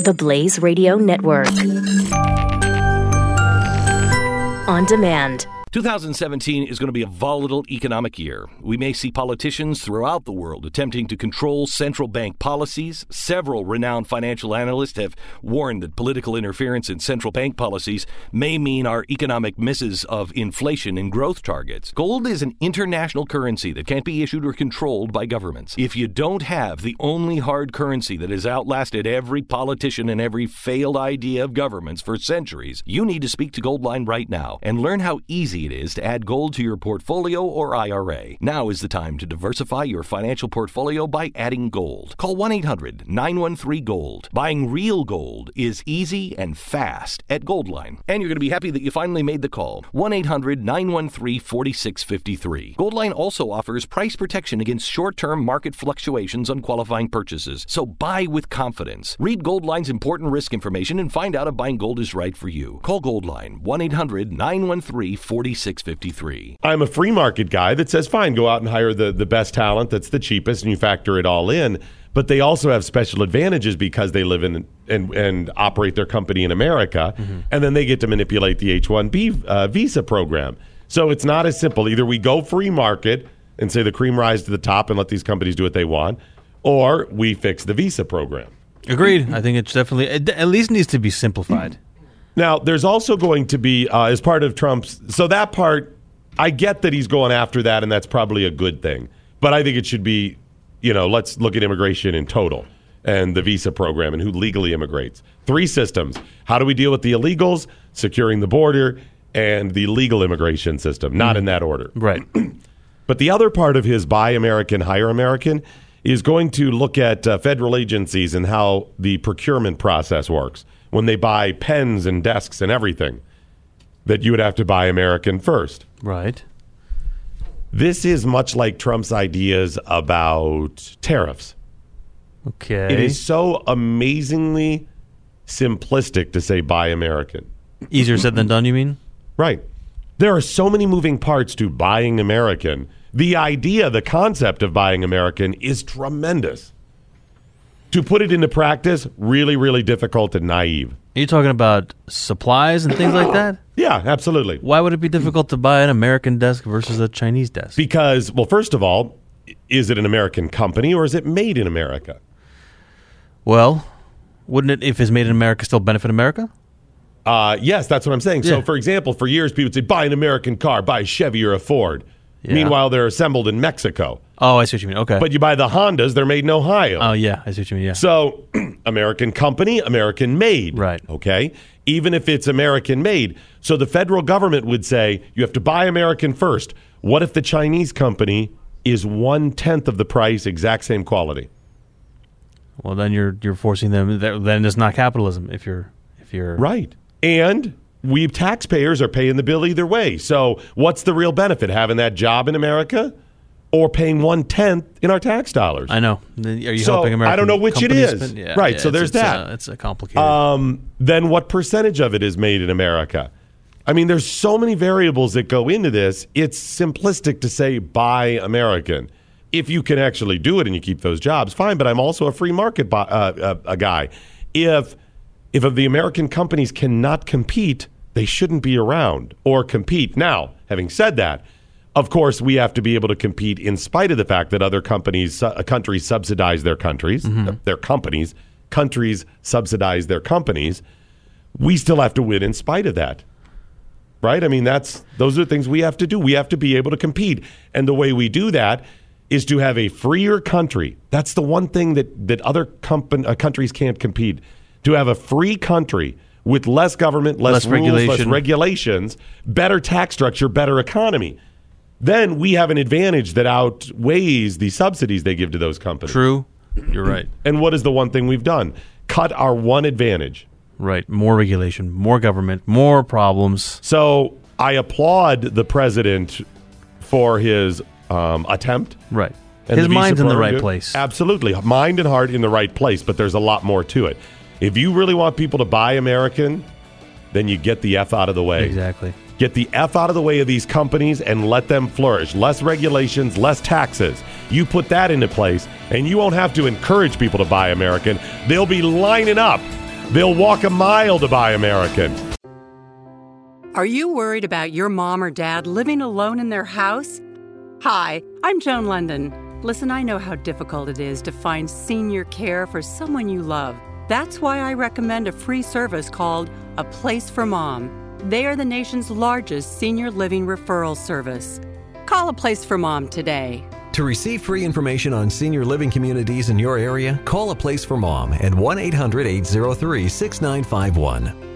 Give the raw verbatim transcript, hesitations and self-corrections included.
The Blaze Radio Network. On demand. two thousand seventeen is going to be a volatile economic year. We may see politicians throughout the world attempting to control central bank policies. Several renowned financial analysts have warned that political interference in central bank policies may mean our economic misses of inflation and growth targets. Gold is an international currency that can't be issued or controlled by governments. If you don't have the only hard currency that has outlasted every politician and every failed idea of governments for centuries, you need to speak to Goldline right now and learn how easy it is to add gold to your portfolio or I R A. Now is the time to diversify your financial portfolio by adding gold. Call one eight hundred nine one three gold. Buying real gold is easy and fast at Goldline. And you're going to be happy that you finally made the call. one eight hundred nine one three four six five three. Goldline also offers price protection against short-term market fluctuations on qualifying purchases. So buy with confidence. Read Goldline's important risk information and find out if buying gold is right for you. Call Goldline one eight hundred nine one three four six five three. I'm a free market guy that says, fine, go out and hire the, the best talent that's the cheapest and you factor it all in. But they also have special advantages because they live in and, and operate their company in America. Mm-hmm. And then they get to manipulate the H one B uh, visa program. So it's not as simple. Either we go free market and say the cream rise to the top and let these companies do what they want, or we fix the visa program. Agreed. I think it's definitely, it at least needs to be simplified. Now, there's also going to be, uh, as part of Trump's, so that part, I get that he's going after that, and that's probably a good thing. But I think it should be, you know, let's look at immigration in total and the visa program and who legally immigrates. Three systems. How do we deal with the illegals, securing the border, and the legal immigration system? Not mm. in that order. Right. But the other part of his Buy American, Hire American is going to look at uh, federal agencies and how the procurement process works. When they buy pens and desks and everything, that you would have to buy American first. Right. This is much like Trump's ideas about tariffs. Okay. It is so amazingly simplistic to say buy American. Easier said than done, you mean? Right. There are so many moving parts to buying American. The idea, the concept of buying American is tremendous. To put it into practice, really, really difficult and naive. Are you talking about supplies and things like that? Yeah, absolutely. Why would it be difficult to buy an American desk versus a Chinese desk? Because, well, first of all, is it an American company or is it made in America? Well, wouldn't it, if it's made in America, still benefit America? Uh, yes, that's what I'm saying. Yeah. So, for example, for years, people would say, buy an American car, buy a Chevy or a Ford. Yeah. Meanwhile, they're assembled in Mexico. Oh, I see what you mean. Okay. But you buy the Hondas, they're made in Ohio. Oh, yeah, I see what you mean, yeah. So, American company, American made. Right. Okay? Even if it's American made. So the federal government would say, you have to buy American first. What if the Chinese company is one-tenth of the price, exact same quality? Well, then you're you're forcing them, then it's not capitalism if you're if you're... Right. And we taxpayers are paying the bill either way. So what's the real benefit? Having that job in America or paying one-tenth in our tax dollars? I know. Are you so helping American I don't know which it is. Spend? Yeah, right, yeah, so there's it's, that. Uh, it's a complicated... Um, then what percentage of it is made in America? I mean, there's so many variables that go into this. It's simplistic to say buy American. If you can actually do it and you keep those jobs, fine. But I'm also a free market buy, uh, uh, a guy. If if the American companies cannot compete, they shouldn't be around or compete. Now, having said that, of course, we have to be able to compete in spite of the fact that other companies, uh, countries subsidize their countries, mm-hmm. uh, their companies. Countries subsidize their companies. We still have to win in spite of that. Right? I mean, that's those are the things we have to do. We have to be able to compete. And the way we do that is to have a freer country. That's the one thing that, that other company, uh, countries can't compete. To have a free country with less government, less, less rules, regulation. less regulations, better tax structure, better economy. Then we have an advantage that outweighs the subsidies they give to those companies. True. You're right. And what is the one thing we've done? Cut our one advantage. Right. More regulation, more government, more problems. So I applaud the president for his um, attempt. Right. And his mind's in the right place. Absolutely. Mind and heart in the right place, but there's a lot more to it. If you really want people to buy American, then you get the F out of the way. Exactly. Get the F out of the way of these companies and let them flourish. Less regulations, less taxes. You put that into place, and you won't have to encourage people to buy American. They'll be lining up They'll walk a mile to buy American. Are you worried about your mom or dad living alone in their house? Hi, I'm Joan London. Listen, I know how difficult it is to find senior care for someone you love. That's why I recommend a free service called A Place for Mom. They are the nation's largest senior living referral service. Call A Place for Mom today. To receive free information on senior living communities in your area, call A Place for Mom at one eight hundred eight oh three six nine five one.